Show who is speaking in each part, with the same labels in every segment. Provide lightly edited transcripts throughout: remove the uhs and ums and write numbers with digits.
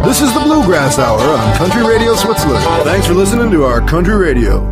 Speaker 1: This is the Bluegrass Hour on Country Radio Switzerland. Thanks for listening to our Country Radio.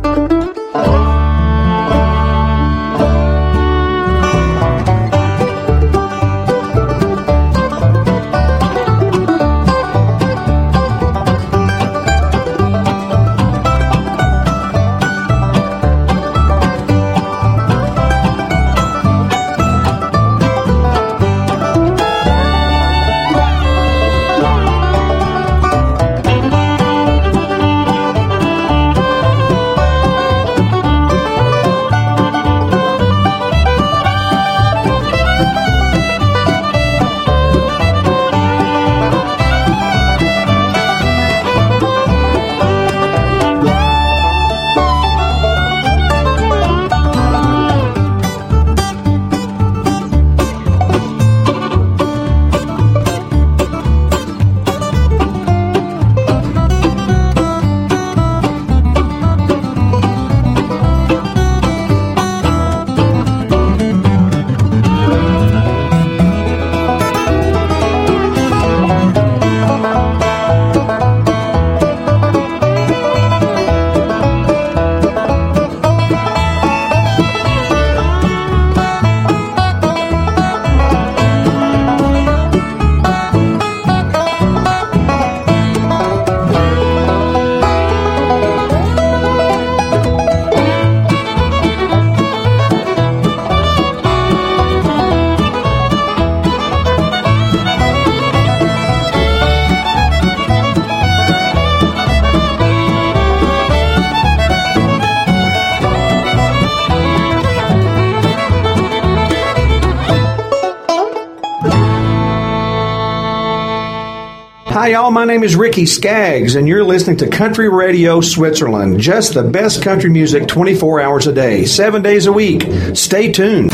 Speaker 2: Hi, y'all. My name is Ricky Skaggs, and you're listening to Country Radio Switzerland. Just the best country music 24 hours a day, 7 days a week. Stay tuned.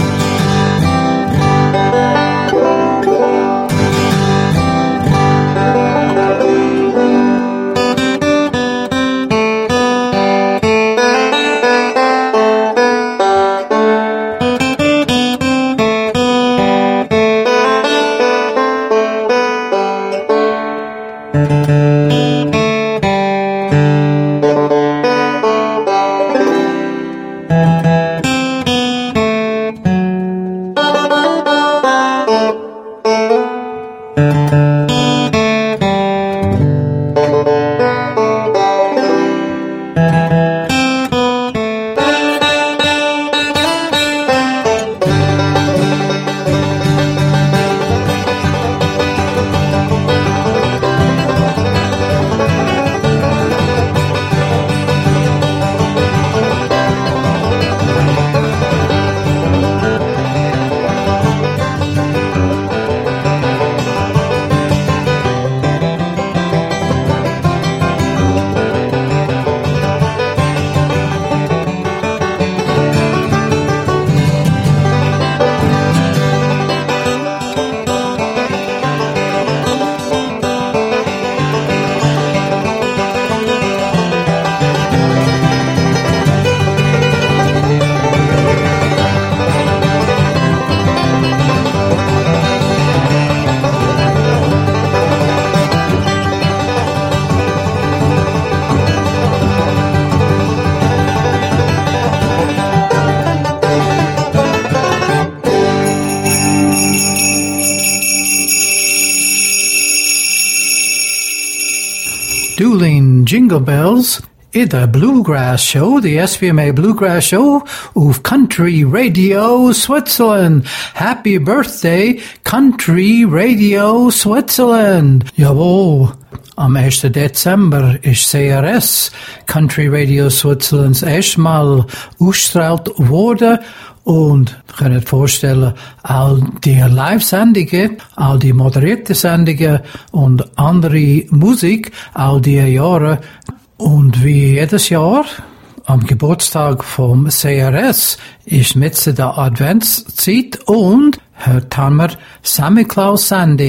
Speaker 3: Dueling Jingle Bells i the Bluegrass Show, the SVMA Bluegrass Show of Country Radio Switzerland. Happy birthday, Country Radio Switzerland. Jawohl. Am 1. Dezember ist CRS, Country Radio Switzerlands, erstmal ausgestrahlt worden. Und ihr könnt euch vorstellen, all die Live-Sendungen, all die moderierten Sendungen und andere Musik, all die Jahre. Und wie jedes Jahr, am Geburtstag vom CRS, ist mitten der Adventszeit und heute haben wir Samichlaus-Sendung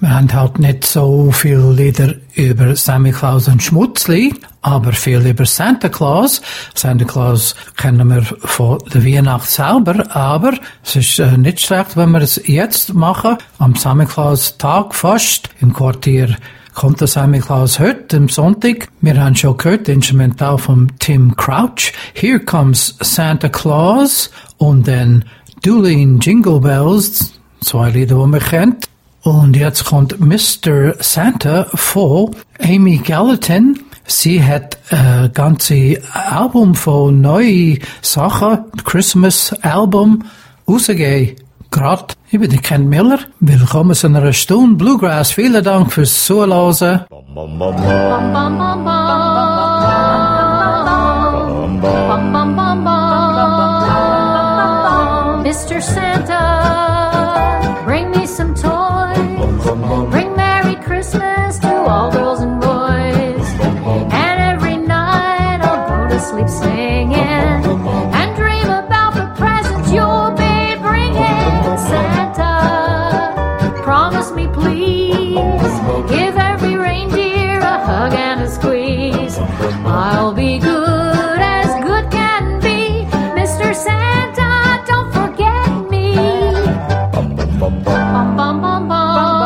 Speaker 3: Wir haben halt nicht so viele Lieder über Sammy Claus und Schmutzli, aber viel über Santa Claus. Santa Claus kennen wir von der Weihnacht selber, aber es ist nicht schlecht, wenn wir es jetzt machen, am Sammy Claus Tag fast, im Quartier kommt der Sammy Claus heute, am Sonntag. Wir haben schon gehört, Instrumental von Tim Crouch. Here Comes Santa Claus und dann Doolin Jingle Bells, 2 Lieder, die man kennt. Und jetzt kommt Mr. Santa von Amy Gallatin. Sie hat ein ganzes Album von neuen Sachen, Christmas Album, rausgegeben. Gerade, ich bin Ken Miller. Willkommen zu einer Stunde Bluegrass. Vielen Dank fürs Zuhören.
Speaker 4: Mr. Santa, bring me some toys. Bring Merry Christmas to all girls and boys. And every night I'll go to sleep singing and dream about the presents you'll be bringing. Santa, promise me please, give every reindeer a hug and a squeeze. I'll be good as good can be. Mr. Santa, don't forget me. Bum, bum, bum, bum, bum.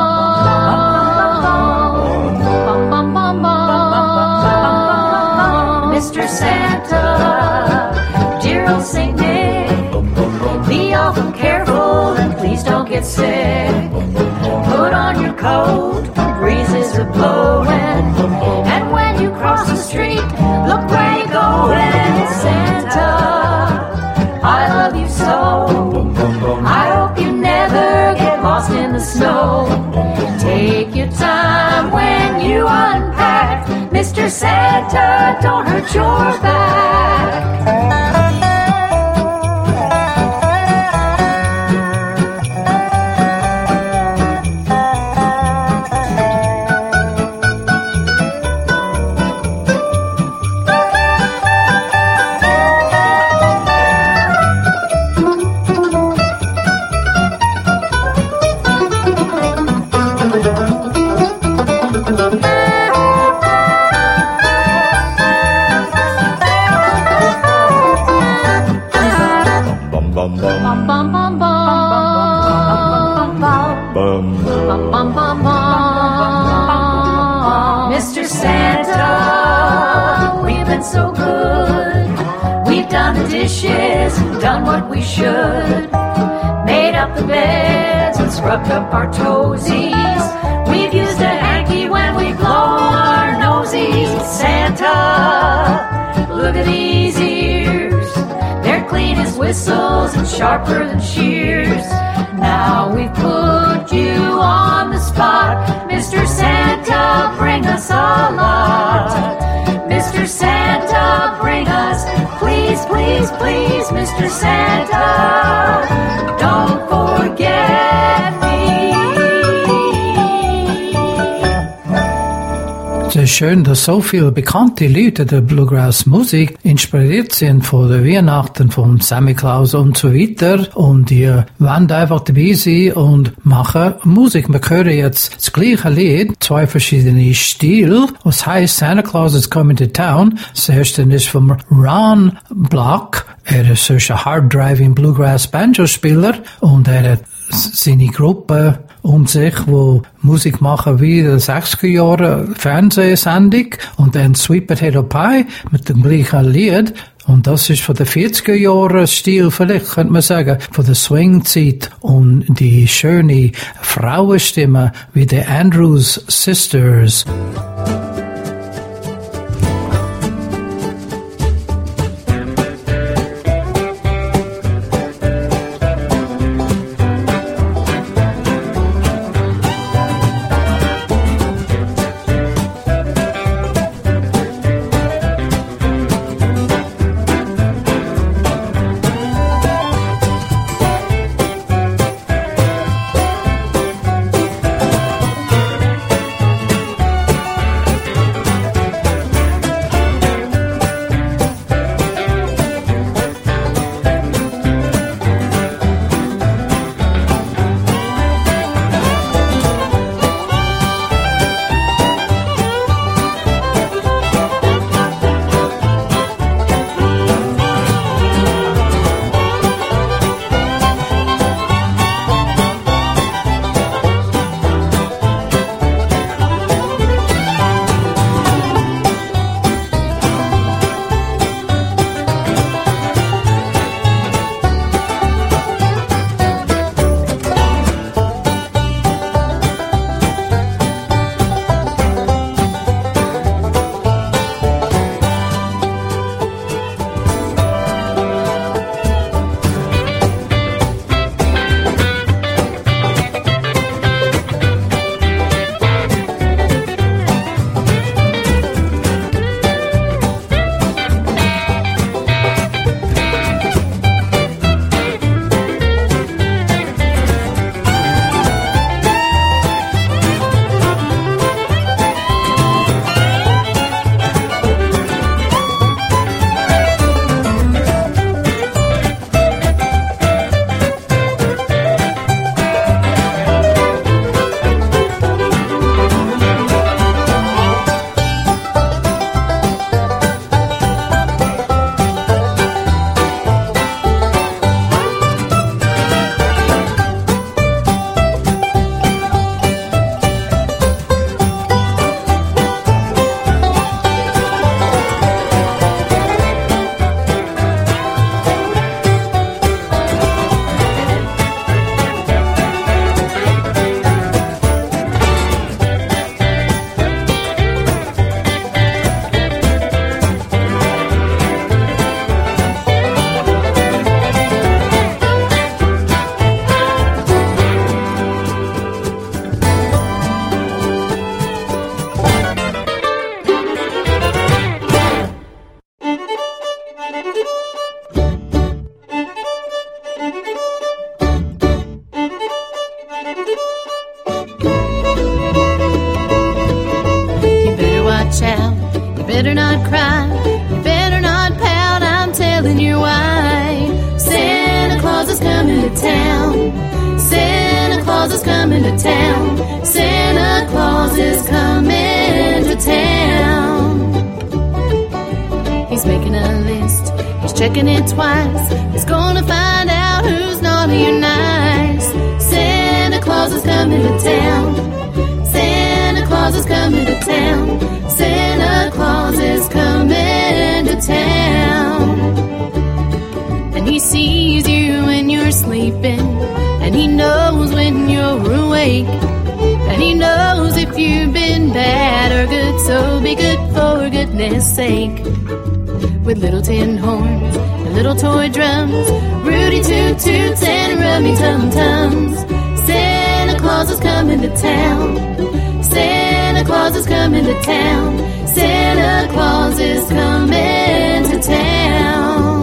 Speaker 4: Mr. Santa, dear old Saint Nick, be awful careful and please don't get sick. Put on your coat when breezes are blowing, and when you cross the street, look where you're going. Santa, I love you so. I hope you never get lost in the snow. Take your time when you unpack. Mr. Santa, don't hurt your back. Mr. Santa, we've been so good. We've done the dishes, done what we should. Made up the beds and scrubbed up our toesies. We've used a hanky when we blow our nosies. Santa, look at these ears. They're clean as whistles and sharper than shears. Now we've put you on the spot. Mr. Santa, bring us a lot. Mr. Santa, bring us, please, please, please. Mr. Santa, don't forget me.
Speaker 3: Es ist schön, dass so viele bekannte Leute der Bluegrass-Musik inspiriert sind von der Weihnachten, von Sammy Claus und so weiter. Und die wollen einfach dabei sein und machen Musik. Wir hören jetzt das gleiche Lied, 2 verschiedene Stile. Was heißt Santa Claus is Coming to Town? Das erste ist von Ron Block. Er ist ein hard-driving Bluegrass-Banjo-Spieler und er hat seine Gruppe um sich, wo Musik machen wie der 60er Jahre Fernsehsendung und dann Sweet Potato Pie mit dem gleichen Lied. Und das ist von der 40er Jahre Stil, vielleicht könnte man sagen, von der Swing-Zeit und die schöne Frauenstimme wie die Andrews Sisters.
Speaker 4: better not cry, you better not pout, I'm telling you why. Santa Claus is coming to town. Santa Claus is coming to town. Santa Claus is coming to town. He's making a list, he's checking it twice. He's gonna find out who's naughty or nice. Santa Claus is coming to town. Santa Claus is coming to town. Santa Claus is coming to town. And he sees you when you're sleeping, and he knows when you're awake, and he knows if you've been bad or good, so be good for goodness sake. With little tin horns and little toy drums, Rudy Toot Toots and Rummy Tum Tums. Santa Claus is coming to town. Santa Claus is coming to town. Santa Claus is coming to town.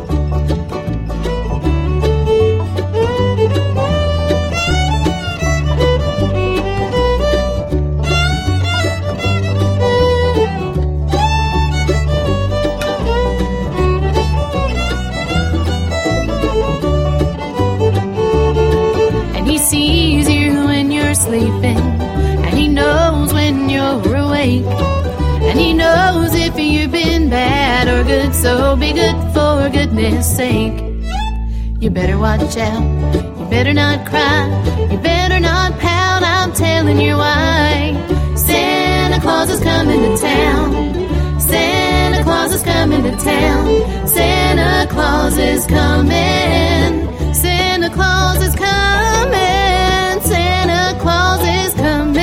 Speaker 4: Sees you when you're sleeping, and he knows when you're awake, and he knows if you've been bad or good, so be good for goodness sake. You better watch out, you better not cry, you better not pout, I'm telling you why. Santa Claus is coming to town. Santa Claus is coming to town. Santa Claus is coming. Santa Claus is coming. Santa Claus is coming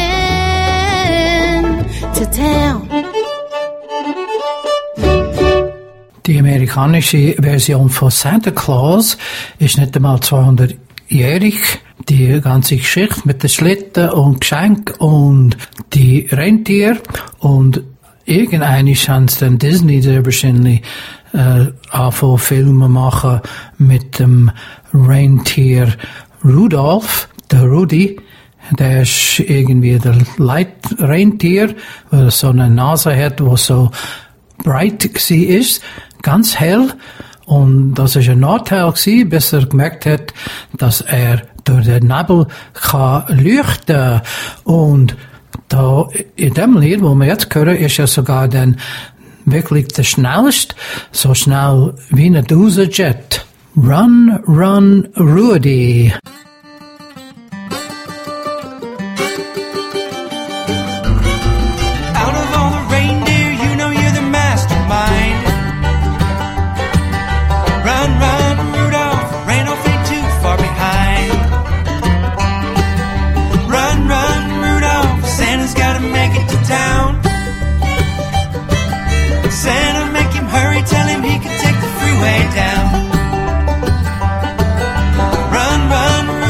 Speaker 4: to town.
Speaker 3: Die amerikanische Version von Santa Claus ist nicht einmal 200-jährig. Die ganze Geschichte mit den Schlitten und Geschenk und die Rentier und irgendeine Chance dann Disney sehr wahrscheinlich anfangen Filme machen mit dem Rentier Rudolph. Der Rudi, der ist irgendwie der Rentier, weil er so eine Nase hat, wo so bright ist, ganz hell. Und das ist ein Nachteil gewesen, bis er gemerkt hat, dass er durch den Nebel kann leuchten. Und da, in dem Lied, wo wir jetzt hören, ist ja sogar dann wirklich der schnellste, so schnell wie ein Düsenjet. Run, run, Rudy.
Speaker 5: Santa, make him hurry, tell him he can take the freeway down. Run, run,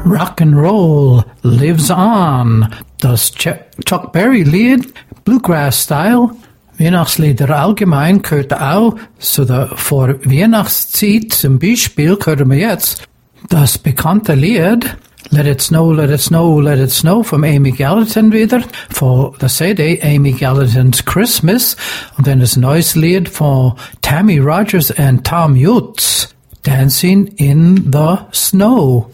Speaker 3: Rock and roll lives on. Das Chuck Berry Lied, Bluegrass Style. Weihnachtslieder allgemein gehört auch zu der vor Weihnachtszeit. Zum Beispiel hören wir jetzt das bekannte Lied Let It Snow, Let It Snow, Let It Snow von Amy Gallatin wieder, von der CD Amy Gallatin's Christmas, und dann das neues Lied von Tammy Rogers and Tom Utz, Dancing in the Snow.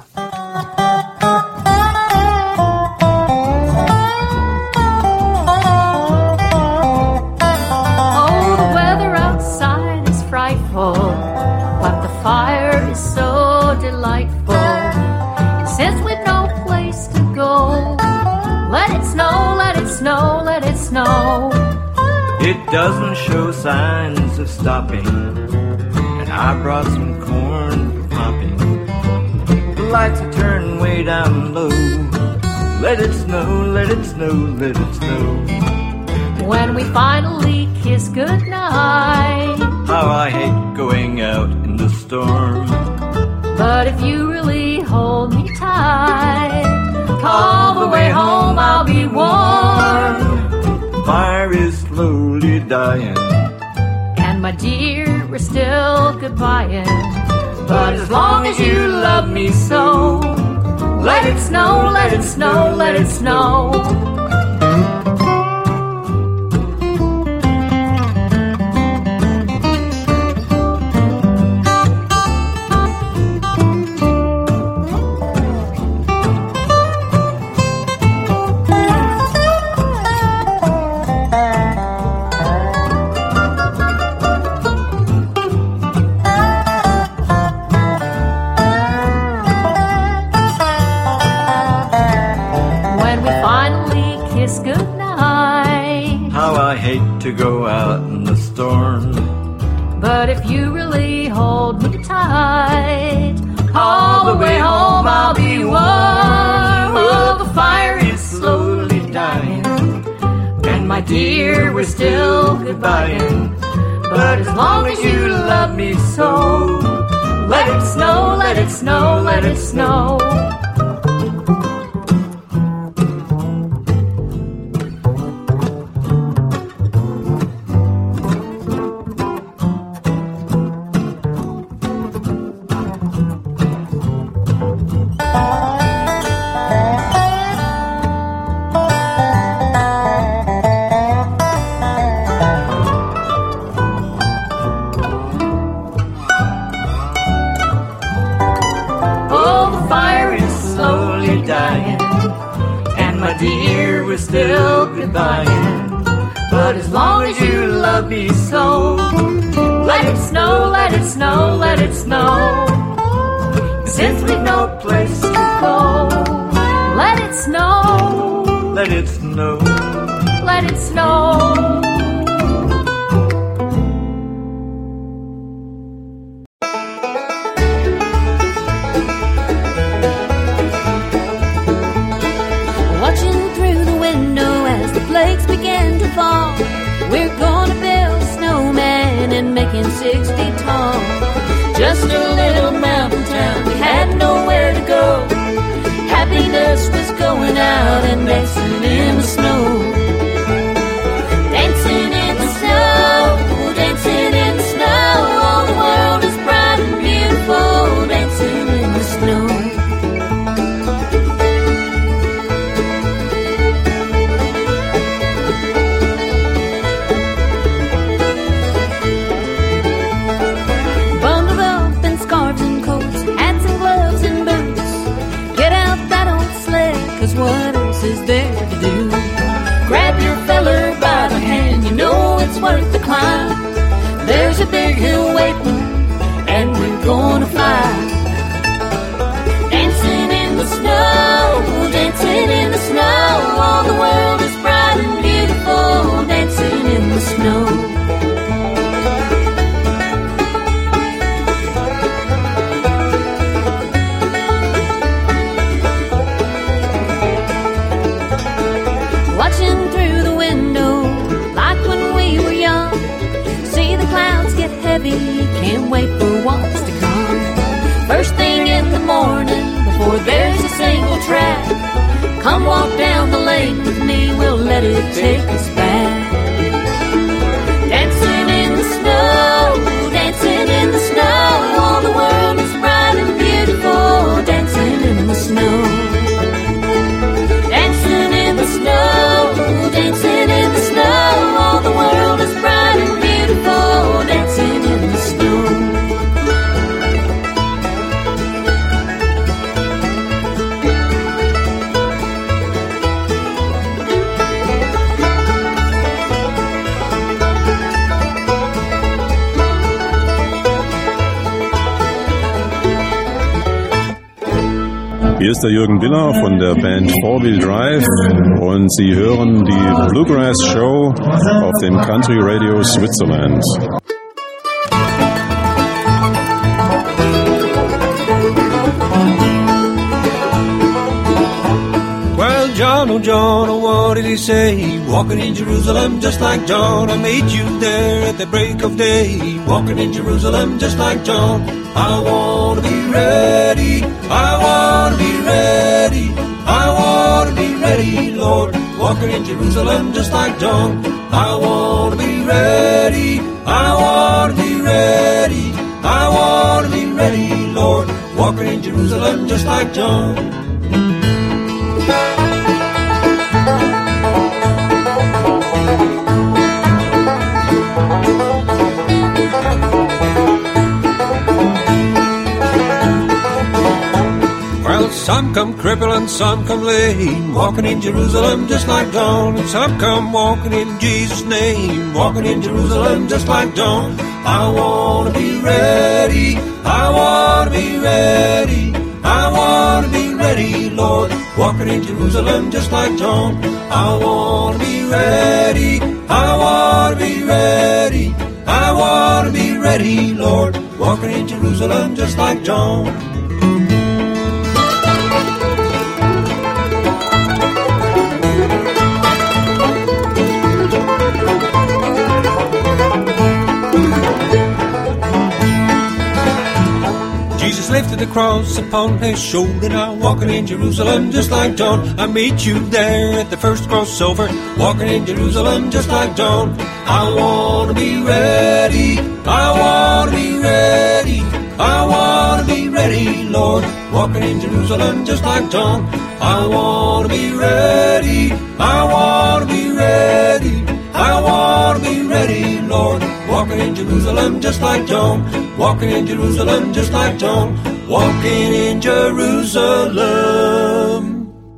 Speaker 4: Oh, the weather outside is frightful, but the fire is so delightful. Since we've no place to go, let it snow, let it snow, let it snow.
Speaker 5: It doesn't show signs of stopping, and I brought some corn for popping. The lights are turned way down low. Let it snow, let it snow, let it snow.
Speaker 4: When we finally kiss goodnight,
Speaker 5: How I hate going out in the storm.
Speaker 4: but if you really hold me tight, all the way home I'll be warm.
Speaker 5: Fire is slowly dying.
Speaker 4: And my dear, we're still goodbying. But as long as you love me so, let it snow, let it snow, let it snow.
Speaker 5: To go out in the storm.
Speaker 4: But if you really hold me tight, all the way home I'll be warm. Oh, the fire is slowly dying, and my dear, we're still goodbying. But as long as you love me so, let it snow, let it snow, let it snow. Still goodbying, but as long as you love me so, let it snow, let it snow, let it snow. Since we've no place to go, let it snow,
Speaker 5: let it snow,
Speaker 4: let it snow.
Speaker 6: We're gonna build a snowman and make him 6 feet tall. Just a little mountain town, we had nowhere to go. Happiness was going out and dancing in the snow. Dancing in the snow, dancing in the snow. All the world is bright and beautiful, dancing in the snow. take us back. Dancing in the snow, dancing in the snow. All the world is bright and beautiful. Dancing in the snow. Dancing in the snow, dancing in the snow. All the world is bright and beautiful. Dancing in the snow.
Speaker 7: Hier ist der Jürgen Willer von der Band 4-Wheel Drive und Sie hören die Bluegrass Show auf dem Country Radio Switzerland.
Speaker 8: Well, John, oh John, oh what did he say? Walking in Jerusalem just like John. I met you there at the break of day. Walking in Jerusalem just like John. I want to be ready. I want to be ready. I want to be ready, Lord. Walking in Jerusalem just like John. I want to be ready. I want to be ready. I want to be ready, Lord. Walking in Jerusalem just like John. Some come crippled and some come lame, walking in Jerusalem just like John. And some come walking in Jesus' name, walking in Jerusalem just like John. I want to be ready, I want to be ready, I want to be ready, Lord. Walking in Jerusalem just like John. I want to be ready, I want to be ready, I want to be ready, Lord. Walking in Jerusalem just like John. Jesus lifted the cross upon his shoulder. Now walking in Jerusalem just like John. I meet you there at the first crossover, walking in Jerusalem just like John. I want to be ready, I want to be ready, I want to be ready, Lord. Walking in Jerusalem just like John. I want to be ready, I want to be ready, I want to be ready, Lord. Walking in Jerusalem just like John. Walking in Jerusalem just like John. Walking in Jerusalem.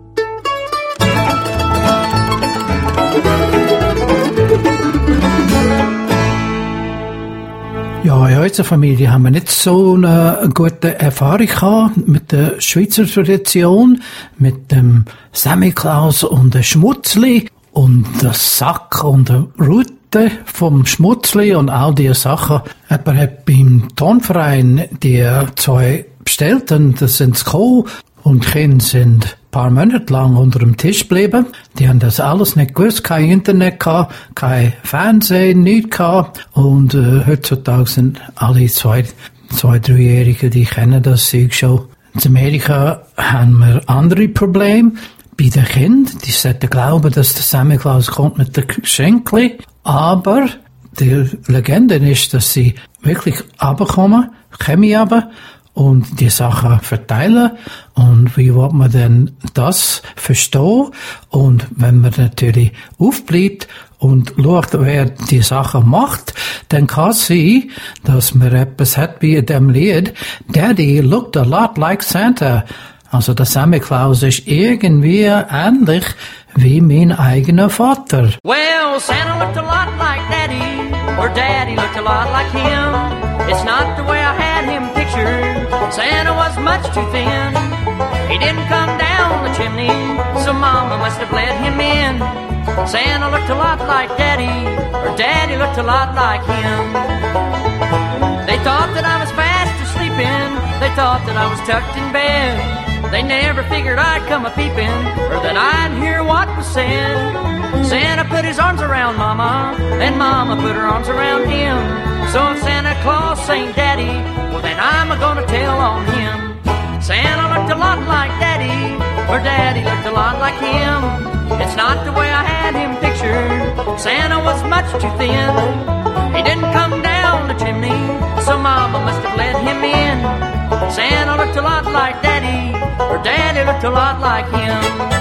Speaker 3: Ja, in unserer Familie haben wir nicht so eine gute Erfahrung gehabt mit der Schweizer Tradition, mit dem Samichlaus und dem Schmutzli und der Sack und der Rute vom Schmutzli und all diese Sachen. Jemand hat beim Turnverein die zwei bestellt und das sind gekommen und die Kinder sind ein paar Monate lang unter dem Tisch geblieben. Die haben das alles nicht gewusst, kein Internet gehabt, kein Fernsehen, nichts gehabt. Und heutzutage sind alle zwei, 3-Jährigen, die kennen das Zeug schon. In Amerika haben wir andere Probleme. Bei den Kindern, die sollten glauben, dass der Samichlaus kommt mit den Geschenken. Aber die Legende ist, dass sie wirklich runterkommen, kommen runter und die Sachen verteilen. Und wie will man denn das verstehen? Und wenn man natürlich aufbleibt und schaut, wer die Sachen macht, dann kann es sein, dass man etwas hat wie in dem Lied, Daddy looked a lot like Santa. Also der Samichlaus ist irgendwie ähnlich wie mein eigener Vater.
Speaker 9: Well, Santa looked a lot like Daddy, or Daddy looked a lot like him. It's not the way I had him pictured. Santa was much too thin. He didn't come down the chimney, so Mama must have let him in. Santa looked a lot like Daddy, or Daddy looked a lot like him. They thought that I was fast asleep in. They thought that I was tucked in bed. They never figured I'd come a-peeping, or that I'd hear what was said. Santa put his arms around Mama, and Mama put her arms around him. So if Santa Claus ain't Daddy, well then I'm gonna tell on him. Santa looked a lot like Daddy, or Daddy looked a lot like him. It's not the way I had him pictured. Santa was much too thin. He didn't come down the chimney, so Mama must have let him in. Santa looked a lot like Daddy, or Daddy looked a lot like him.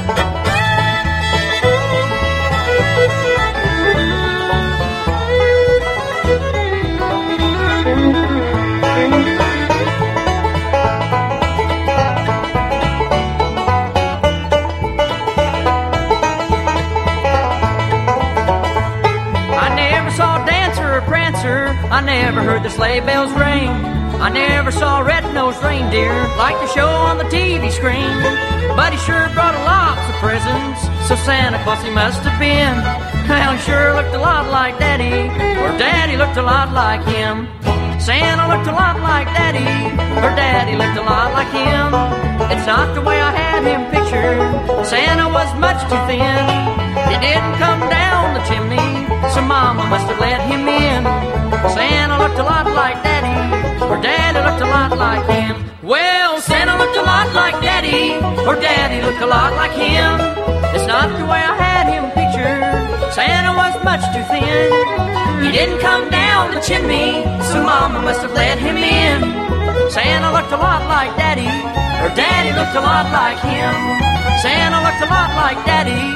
Speaker 9: I never heard the sleigh bells ring. I never saw a red-nosed reindeer like the show on the TV screen. But he sure brought lots of presents, so Santa Claus he must have been. Well, he sure looked a lot like Daddy, or Daddy looked a lot like him. Santa looked a lot like Daddy, or Daddy looked a lot like him. It's not the way I had him pictured. Santa was much too thin. He didn't come down the chimney, so Mama must have let him in. Santa looked a lot like Daddy, or Daddy looked a lot like him. Well, Santa looked a lot like Daddy, or Daddy looked a lot like him. It's not the way I had him pictured. Santa was much too thin. He didn't come down the chimney, so Mama must have let him in. Santa looked a lot like Daddy, or Daddy looked a lot like him. Santa looked a lot like Daddy.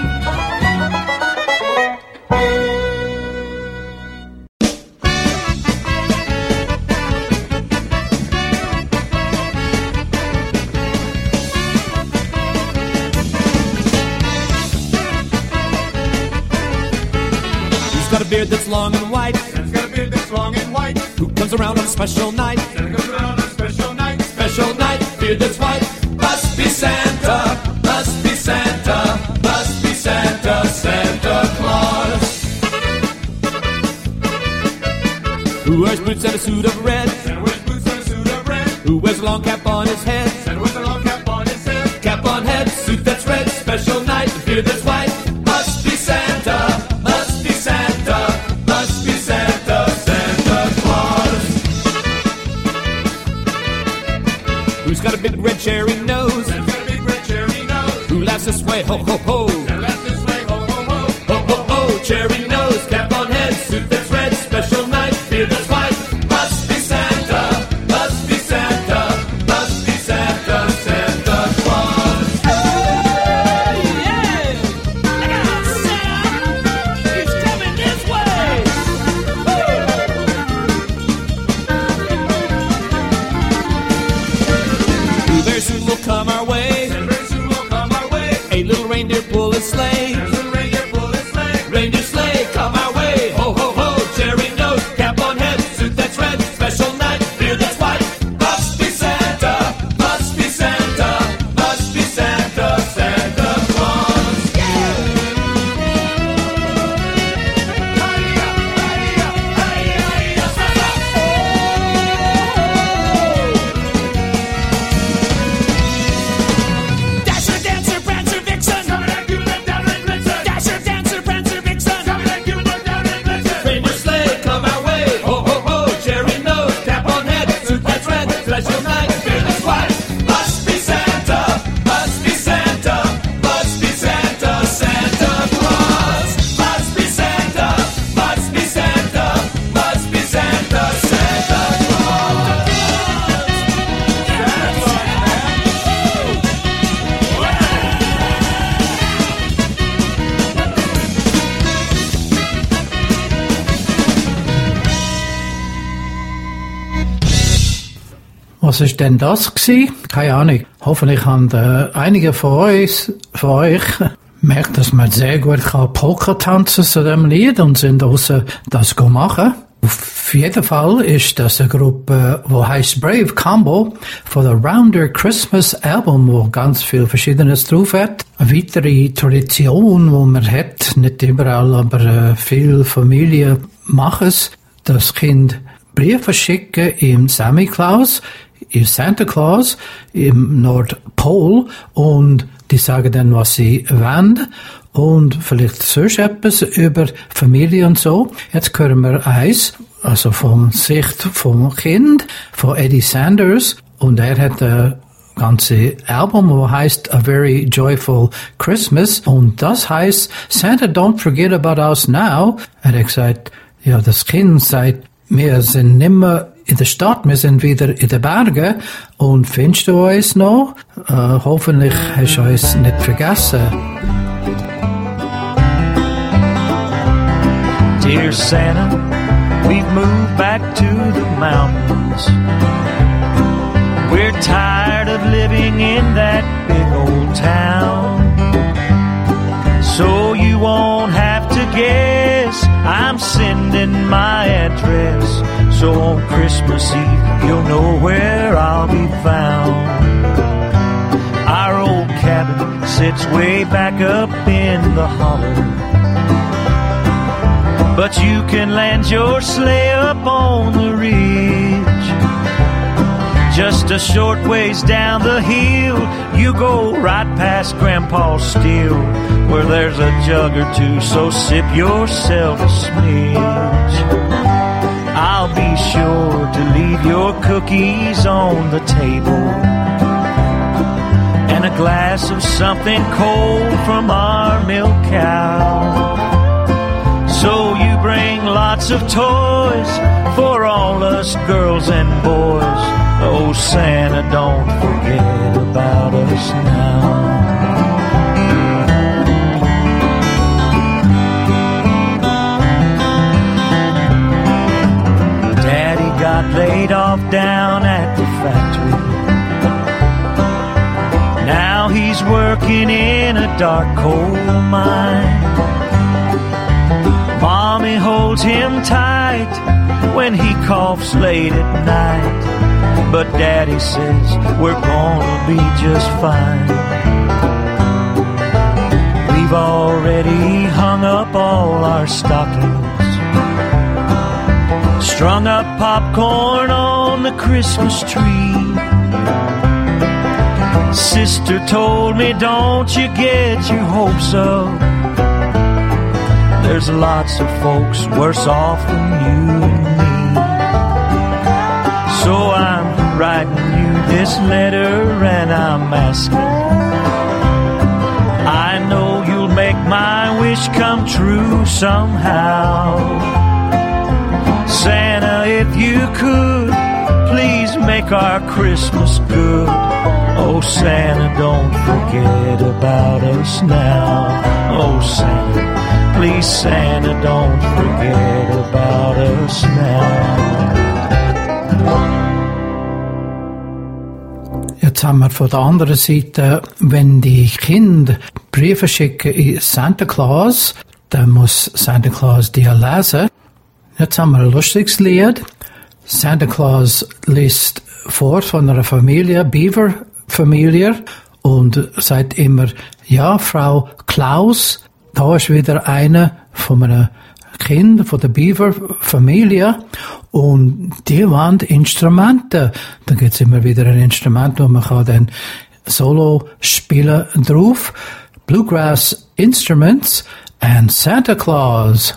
Speaker 8: Got a beard that's long and white.
Speaker 10: Santa's got a beard that's long and white.
Speaker 8: Who comes around on a special night?
Speaker 10: Santa comes around on a special night.
Speaker 8: Special night, beard that's white. Must be Santa, must be Santa, must be Santa, Santa Claus. Who wears boots and a suit of red?
Speaker 10: Santa wears boots and a suit of red.
Speaker 8: Who wears a long cap on his head?
Speaker 10: Santa wears a long cap on his head.
Speaker 8: Cap on head, suit that's red. Special night, beard that's white. Must be Santa. Who's got a big red cherry nose?
Speaker 10: Santa's got a big red cherry nose.
Speaker 8: Who laughs this way? Ho, ho, ho.
Speaker 10: Santa laughs this way. Ho, ho, ho.
Speaker 8: Ho, ho, ho. Cherry nose, cap on head, suit that's red. Special night, beard that's white. Must be Santa, must be Santa, must be Santa, Santa Claus.
Speaker 11: Hey, yeah! Look out, Santa! He's coming this way!
Speaker 8: Who very soon will come our way?
Speaker 10: Very soon will come our way.
Speaker 8: A little reindeer pull his sleigh.
Speaker 10: Little reindeer pull his sleigh.
Speaker 8: Reindeer sleigh, come our way. Ho, ho, ho. Cherry nose, cap on head, suit that's red. Special night, beard that's white. Must be Santa, must be Santa, must be Santa, Santa Claus.
Speaker 11: Dasher, Dancer, Prancer, Vixen!
Speaker 10: Coming at you, let down and Blitzen.
Speaker 11: Dasher, Dancer, Prancer, Vixen!
Speaker 10: Coming at you, let down and Blitzen.
Speaker 8: Reindeer sleigh, come our way. Ho, ho, ho. Cherry nose, cap on head, suit that's red. Special night, beard that's white. Must be Santa, must be Santa, must be Santa, Santa Claus. Must be Santa, must be Santa, must be Santa, Santa Claus.
Speaker 3: Was ist denn das gsi? Keine Ahnung. Hoffentlich haben einige von euch merkt, dass man sehr gut Polka tanzen zu dem Lied und sind draussen das machen. Auf jeden Fall ist das eine Gruppe, die heißt Brave Combo von der Rounder Christmas Album, wo ganz viel Verschiedenes drauf hat. Eine weitere Tradition, die man hat, nicht überall, aber viele Familien machen es, das Kind Briefe schicken im Santa Claus, im Nordpol, und die sagen dann, was sie wollen, und vielleicht sonst etwas über Familie und so. Jetzt hören wir eins, also von Sicht vom Kind, von Eddie Sanders, und er hat ganze Album, wo heißt A Very Joyful Christmas. Und das heißt Santa Don't Forget About Us Now. Er hat gesagt, ja, das Kind sagt, wir sind nimmer in der Stadt, wir sind wieder in den Bergen. Und findest du uns noch? Hoffentlich hast du uns nicht vergessen.
Speaker 12: Dear Santa, we've moved back to the mountains. We're tired of living in that big old town. So you won't have to guess, I'm sending my address. So on Christmas Eve, you'll know where I'll be found. Our old cabin sits way back up in the hollow, but you can land your sleigh up on the ridge. Just a short ways down the hill, you go right past Grandpa's still, where there's a jug or two, so sip yourself a smidge. I'll be sure to leave your cookies on the table, and a glass of something cold from our milk cow. So you bring lots of toys for all us girls and boys. Oh, Santa, don't forget about us now. Daddy got laid off down at the factory. Now he's working in a dark coal mine. Mommy holds him tight when he coughs late at night, but Daddy says we're gonna be just fine. We've already hung up all our stockings, strung up popcorn on the Christmas tree. Sister told me, don't you get your hopes up, there's lots of folks worse off than you and me. So I'm writing you this letter and I'm asking, I know you'll make my wish come true somehow. Santa, if you could, please make our Christmas good. Oh, Santa, don't forget about us now. Oh, Santa, please, Santa, don't forget about us now.
Speaker 3: Jetzt haben wir von der anderen Seite, wenn die Kinder Briefe schicken in Santa Claus, dann muss Santa Claus die lesen. Jetzt haben wir ein lustiges Lied. Santa Claus liest vor von einer Familie, Beaver-Familie, und sagt immer, ja, Frau Klaus, da ist wieder einer von einem Kind von der Beaver-Familie und die wollen Instrumente. Da gibt's immer wieder ein Instrument, wo man kann dann Solo spielen drauf. Bluegrass Instruments and Santa Claus.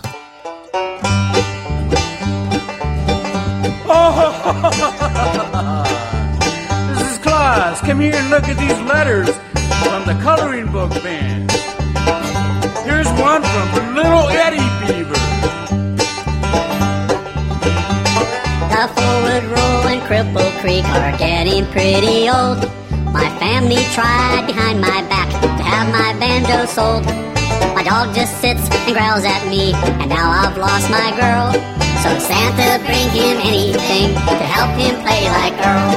Speaker 13: Mrs. Claus, come here and look at these letters from the coloring book band. Here's one from little Eddie Beaver.
Speaker 14: The Forward Row and Cripple Creek are getting pretty old. My family tried behind my back to have my banjo sold. My dog just sits and growls at me, and now I've lost my girl. So Santa, bring him anything to help him play like Earl.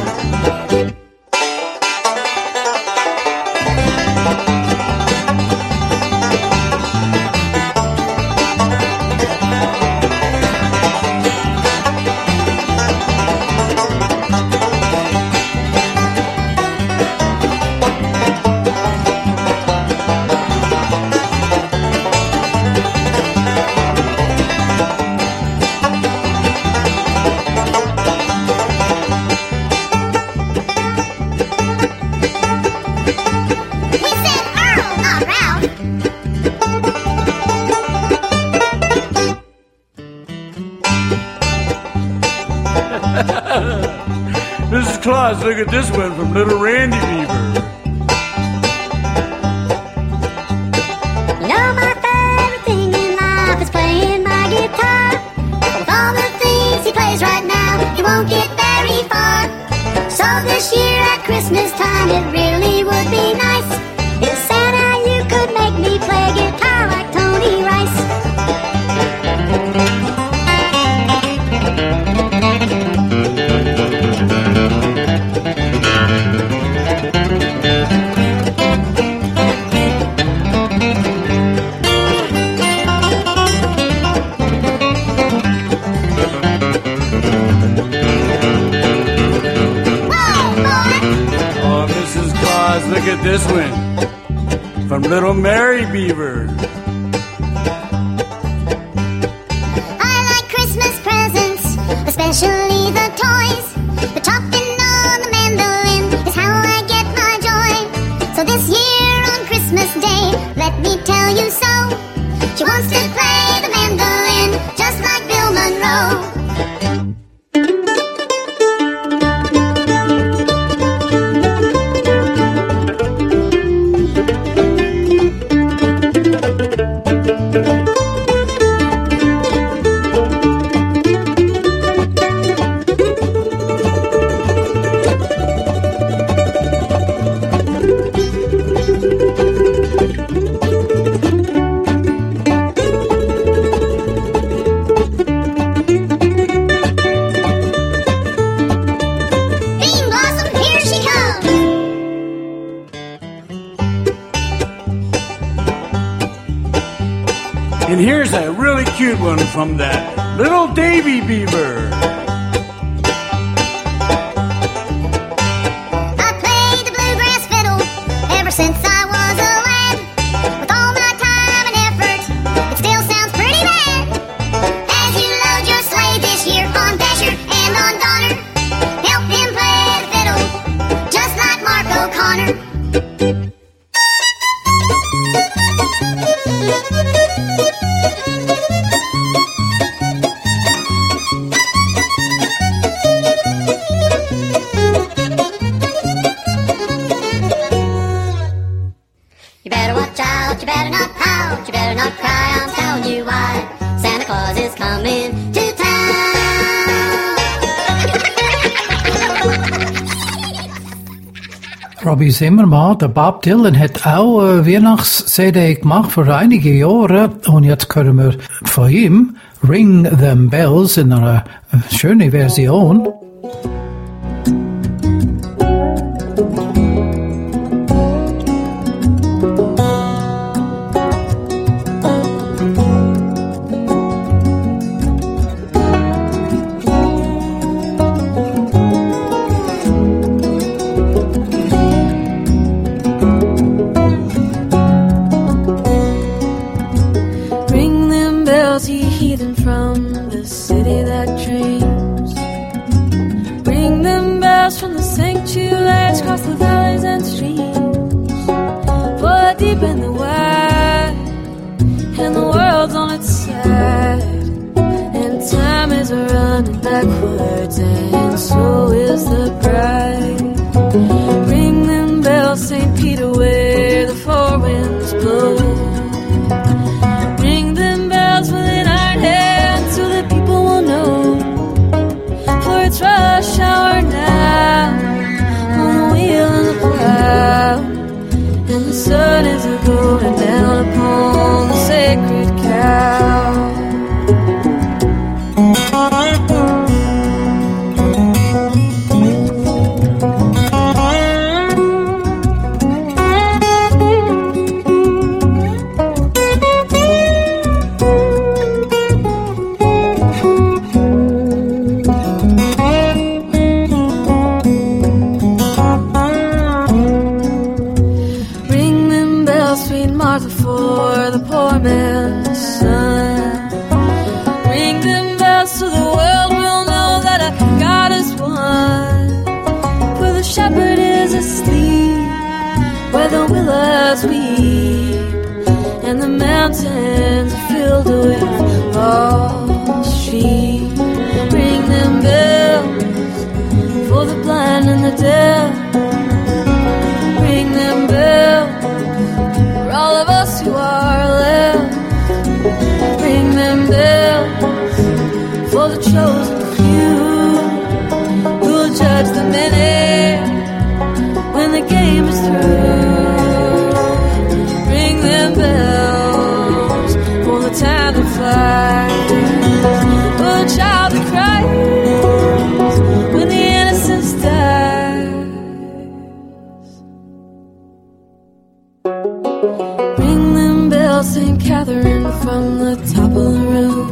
Speaker 13: look at this one from Little Randy Beaver.
Speaker 14: You know my favorite thing in life is playing my guitar. With all the things he plays right now, he won't get very far. So this year at Christmas time, it really would be nice if Santa, you could make me play guitar like Tony Rice.
Speaker 13: Oh, Mrs. Claus, look at this one from Little Mary Beaver.
Speaker 14: I like Christmas presents, especially the toys. The chopping on the mandolin is how I get my joy. So this year on Christmas Day, let me tell you so. She wants to play the mandolin just like Bill Monroe. Green Blossom, here she comes.
Speaker 13: And here's a really cute one from that Little Davy Beaver.
Speaker 14: I played the bluegrass fiddle ever since I was a lad. With all my time and effort, it still sounds pretty bad. As you load your sleigh this year on Dasher and on Donner, help him play the fiddle just like Mark O'Connor. You better watch out, you better not pout, you better not cry, I'm telling you why. Santa Claus is coming to town.
Speaker 3: Robbie Zimmermann, der Bob Dylan, hat auch eine Weihnachts-CD gemacht vor einigen Jahren. Und jetzt hören wir von ihm Ring Them Bells in einer schönen Version.
Speaker 6: Ring them bells, ye heathen from the city that dreams. Ring them bells from the sanctuaries across the valleys and streams. For deep in the wide, and the world's on its side, and time is running backwards, and so is the bride. Ring them bells, St. Peter, where the four winds blow. Ring them bells with an iron hand so that people will know. For it's rush hour now on the wheel and the plow, and the sun is going down upon the sacred cow. Ring them bells, sweet Martha, for the poor man's son. Ring them bells so the world will know that our God is one. For the shepherd is asleep where the willows weep, and the mountains are filled with lost sheep. Ring them bells for for the blind and the deaf. Ring them bells for all of us who are left. Ring them bells for the chosen few who will judge the many when the game is through. Ring them bells for the time that flies, for the child that cries when the innocence dies. Ring them bells, St. Catherine, from the top of the roof.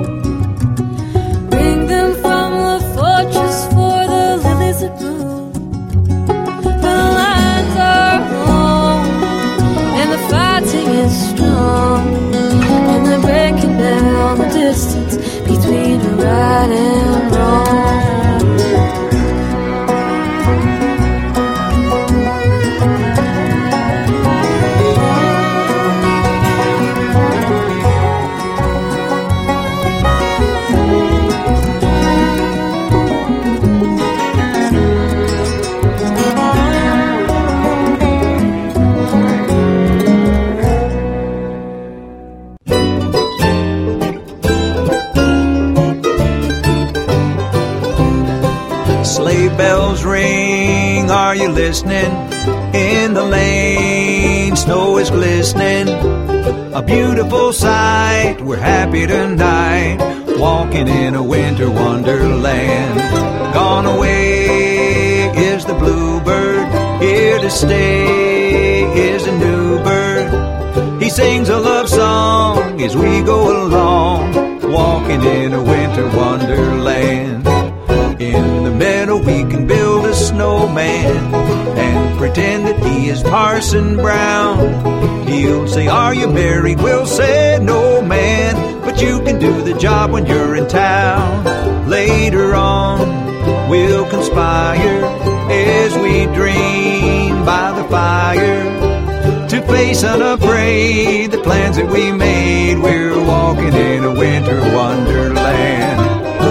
Speaker 6: Ring them from the fortress for the lilies that bloom. The lines are long and the fighting is strong, and they're breaking down the distance between right and wrong.
Speaker 5: Sleigh bells ring, are you listening? In the lane, snow is glistening. A beautiful sight, we're happy tonight, walking in a winter wonderland. Gone away is the bluebird, here to stay is a new bird. He sings a love song as we go along, walking in a winter wonderland. In the meadow we can build a snowman and pretend that he is Parson Brown. He'll say, are you married? We'll say, no man, but you can do the job when you're in town. Later on we'll conspire as we dream by the fire to face unafraid the plans that we made. We're walking in a winter wonderland.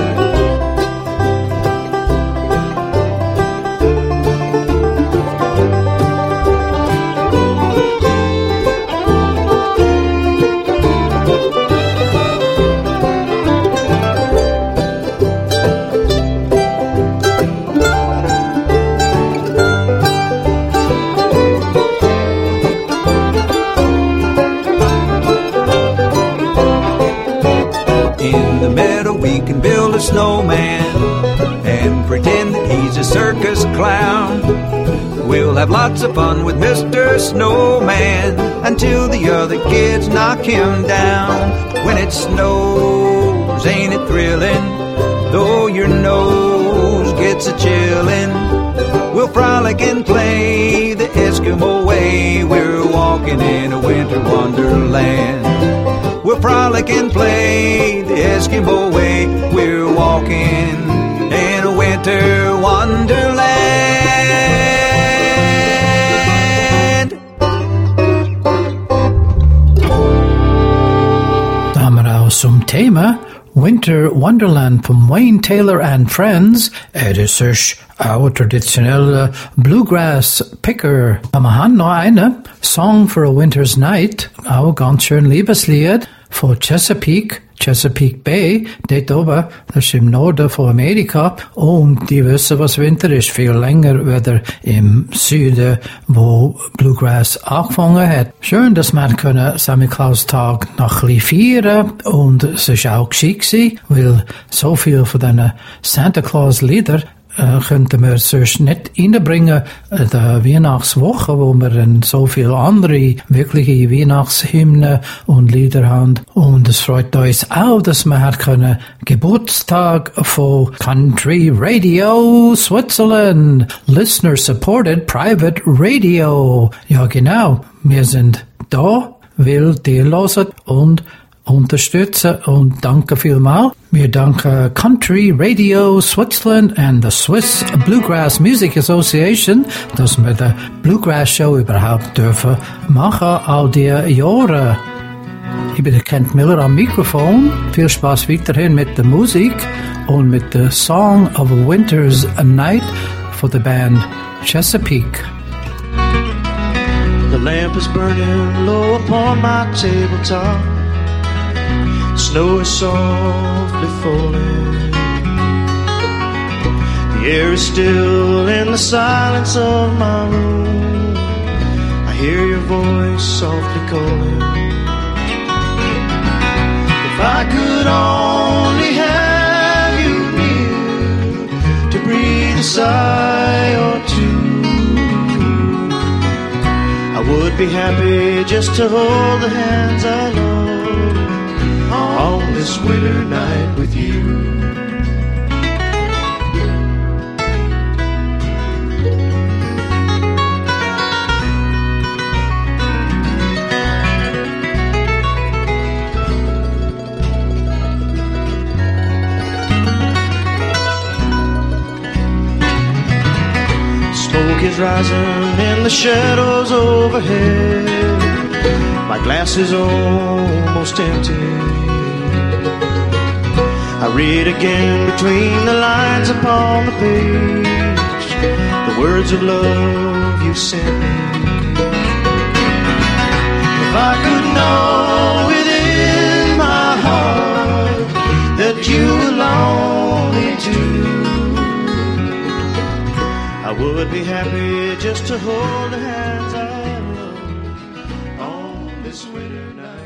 Speaker 5: We can build a snowman and pretend that he's a circus clown. We'll have lots of fun with Mr. Snowman until the other kids knock him down. When it snows, ain't it thrilling? Though your nose gets a chillin', we'll frolic and play the Eskimo way. We're walking in a winter wonderland. We'll frolic and play the Eskimo way. We're walking in a winter wonderland.
Speaker 3: Damera zum Thema Winter Wonderland from Wayne Taylor and Friends. Is our traditionelle bluegrass picker. Aber wir haben noch eine Song for a Winter's Night. Auch ganz schön Liebeslied von Chesapeake Bay, dort oben, das ist im Norden von Amerika, und die wissen, was Winter ist, viel länger weder im Süden, wo Bluegrass angefangen hat. Schön, dass wir können Samichlaus-Tag noch ein bisschen feiern, und es ist auch gescheit gewesen, weil so viel von diesen Santa Claus-Lieder könnten wir sonst nicht reinbringen in der Weihnachtswoche, wo wir dann so viele andere wirkliche Weihnachtshymnen und Lieder haben. Und es freut uns auch, dass wir können Geburtstag von Country Radio Switzerland, Listener Supported Private Radio. Ja genau, wir sind da, weil die hören und unterstützen, und danke vielmals. Wir danken Country Radio Switzerland and the Swiss Bluegrass Music Association, dass wir die Bluegrass Show überhaupt dürfen machen all die Jahre. Ich bin der Kent Miller am Mikrofon. Viel Spaß weiterhin mit der Musik und mit The Song of a Winter's Night for the band Chesapeake.
Speaker 15: The lamp is burning low upon my tabletop. Snow is softly falling. The air is still in the silence of my room. I hear your voice softly calling. If I could only have you near to breathe a sigh or two, I would be happy just to hold the hands I love on this winter night with you. Smoke is rising in the shadows overhead. My glass is almost empty. I read again between the lines upon the page the words of love you sent me. If I could know within my heart that you belong me too, I would be happy just to hold the hands I love on this winter night.